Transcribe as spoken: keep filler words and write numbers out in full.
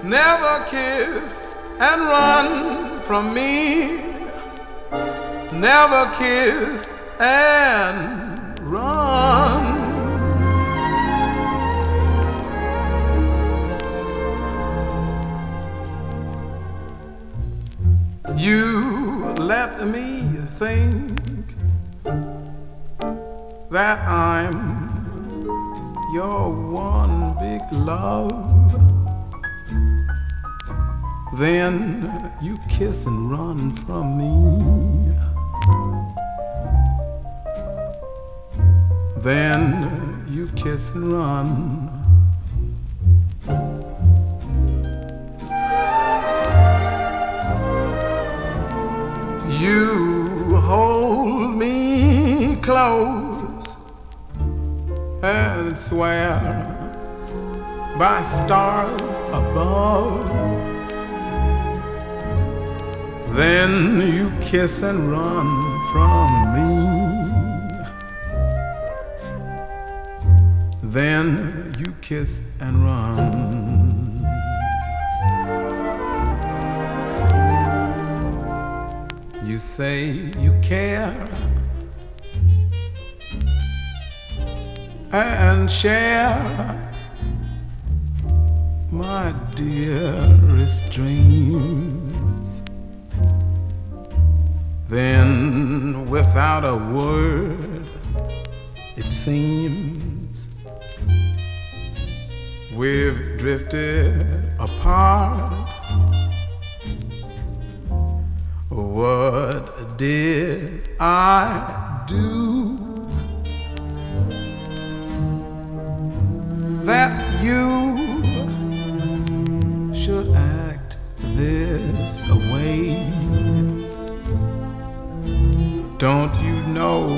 never kissed and run from me, never kissed and run. You let me think that I'm your one big love, then you kiss and run from me, then you kiss and run. You hold me close and swear by stars above, then you kiss and run from me, then you kiss and run. You say you care and share my dearest dreams, then without a word it seems we've drifted apart. What did I do that you should act this way? Don't you know